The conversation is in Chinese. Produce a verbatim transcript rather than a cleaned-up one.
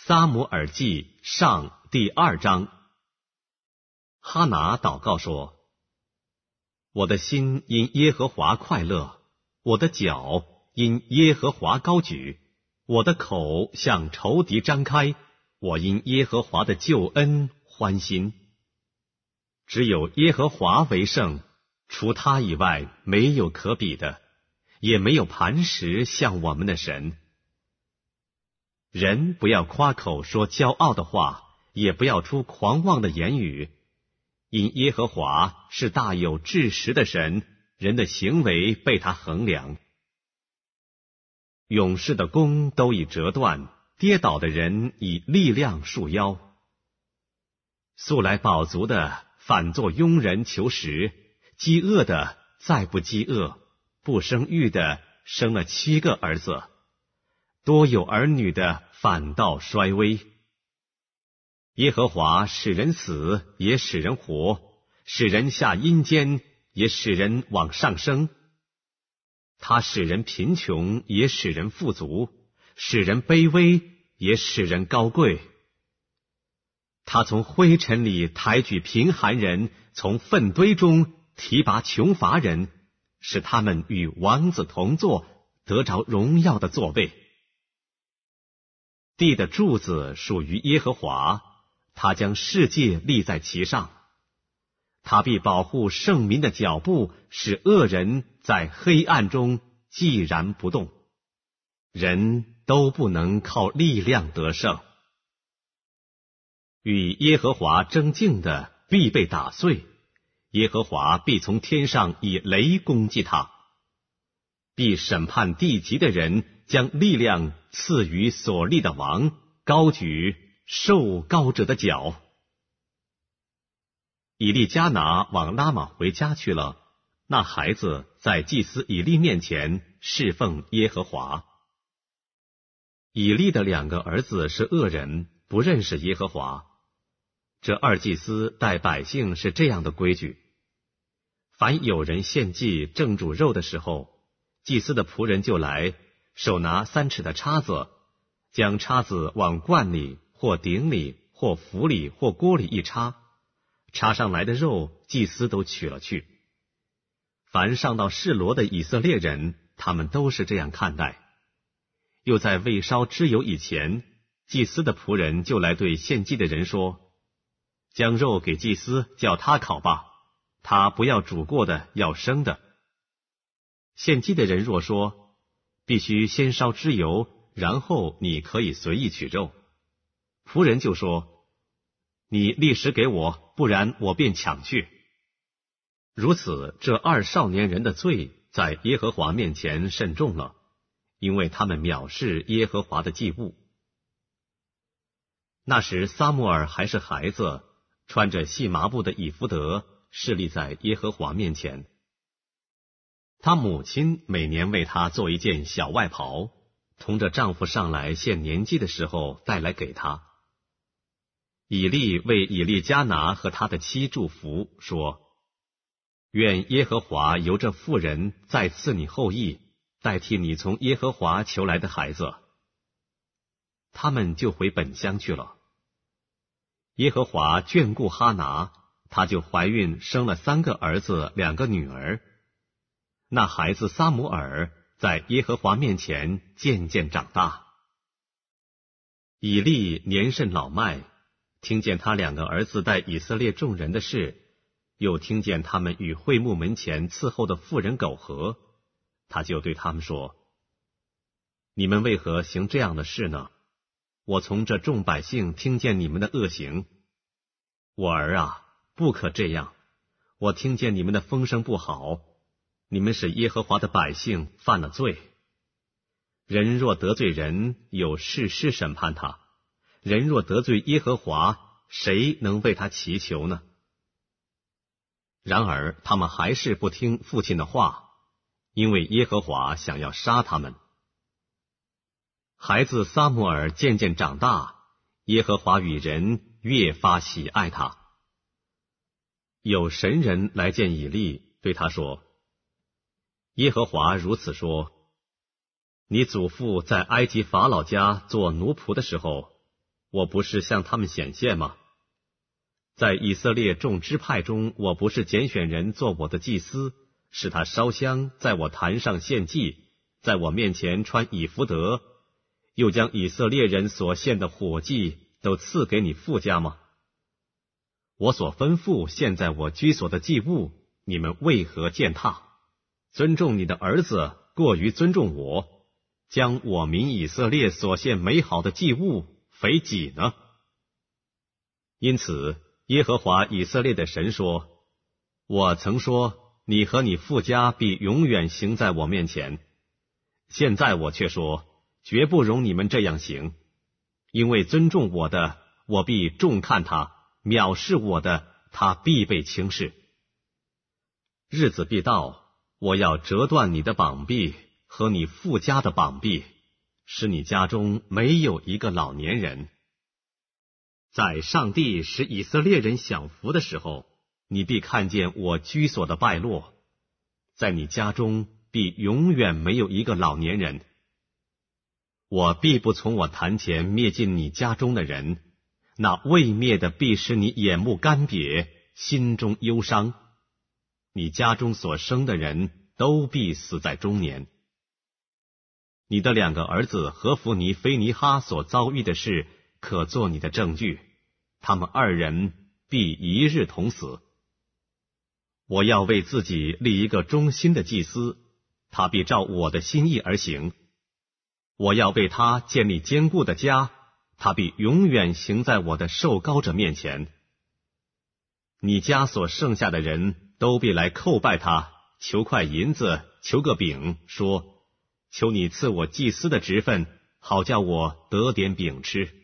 撒母耳记上第二章。哈拿祷告说：我的心因耶和华快乐，我的脚因耶和华高举，我的口向仇敌张开，我因耶和华的救恩欢心。只有耶和华为圣，除他以外没有可比的，也没有磐石像我们的神。人不要夸口说骄傲的话，也不要出狂妄的言语，因耶和华是大有知识的神，人的行为被他衡量。勇士的弓都已折断，跌倒的人以力量束腰。素来饱足的反作庸人求食，饥饿的再不饥饿，不生育的生了七个儿子，多有儿女的反倒衰微。耶和华使人死，也使人活，使人下阴间，也使人往上升。他使人贫穷，也使人富足；使人卑微，也使人高贵。他从灰尘里抬举贫寒人，从粪堆中提拔穷乏人，使他们与王子同坐，得着荣耀的座位。地的柱子属于耶和华，他将世界立在其上。他必保护圣民的脚步，使恶人在黑暗中寂然不动。人都不能靠力量得胜。与耶和华争竞的必被打碎，耶和华必从天上以雷攻击他。必审判地极的人，将力量赐予所立的王，高举受膏者的脚。以利加拿往拉玛回家去了，那孩子在祭司以利面前侍奉耶和华。以利的两个儿子是恶人，不认识耶和华。这二祭司待百姓是这样的规矩：凡有人献祭正主肉的时候，祭司的仆人就来，手拿三尺的叉子，将叉子往罐里或鼎里或釜里或锅里一插，插上来的肉祭司都取了去。凡上到示罗的以色列人，他们都是这样看待。又在未烧脂油以前，祭司的仆人就来对献祭的人说：将肉给祭司，叫他烤吧，他不要煮过的，要生的。献祭的人若说必须先烧脂油，然后你可以随意取肉，仆人就说：你立时给我，不然我便抢去。如此，这二少年人的罪在耶和华面前甚重了，因为他们藐视耶和华的祭物。那时撒母耳还是孩子，穿着细麻布的以弗得，侍立在耶和华面前。他母亲每年为他做一件小外袍，同着丈夫上来献年祭的时候带来给他。以利为以利加拿和他的妻祝福，说：愿耶和华由这妇人再赐你后裔，代替你从耶和华求来的孩子。他们就回本乡去了。耶和华眷顾哈拿，她就怀孕生了三个儿子，两个女儿。那孩子撒母耳在耶和华面前渐渐长大。以利年甚老迈，听见他两个儿子带以色列众人的事，又听见他们与会幕门前伺候的妇人苟合，他就对他们说：你们为何行这样的事呢？我从这众百姓听见你们的恶行。我儿啊，不可这样。我听见你们的风声不好，你们使耶和华的百姓犯了罪。人若得罪人，有士师审判他；人若得罪耶和华，谁能为他祈求呢？然而他们还是不听父亲的话，因为耶和华想要杀他们。孩子撒母耳渐渐长大，耶和华与人越发喜爱他。有神人来见以利，对他说：耶和华如此说，你祖父在埃及法老家做奴仆的时候， 我不是向他们显现吗？在以色列众支派中，我不是拣选人做我的祭司，使他烧香，在我坛上献祭，在我面前穿以弗得，又将以色列人所献的火祭都赐给你父家吗？我所吩咐献在我居所的祭物，你们为何践踏？尊重你的儿子过于尊重我，将我民以色列所献美好的祭物肥己呢？因此耶和华以色列的神说，我曾说你和你父家必永远行在我面前，现在我却说绝不容你们这样行，因为尊重我的，我必重看他；藐视我的，他必被轻视。日子必到，我要折断你的膀臂和你父家的膀臂，使你家中没有一个老年人。在上帝使以色列人享福的时候，你必看见我居所的败落，在你家中必永远没有一个老年人。我必不从我坛前灭尽你家中的人，那未灭的必使你眼目干瘪，心中忧伤。你家中所生的人都必死在中年。你的两个儿子何弗尼、菲尼哈所遭遇的事，可作你的证据，他们二人必一日同死。我要为自己立一个忠心的祭司，他必照我的心意而行。我要为他建立坚固的家，他必永远行在我的受膏者面前。你家所剩下的人都必来叩拜他，求块银子，求个饼，说：求你赐我祭司的职分，好叫我得点饼吃。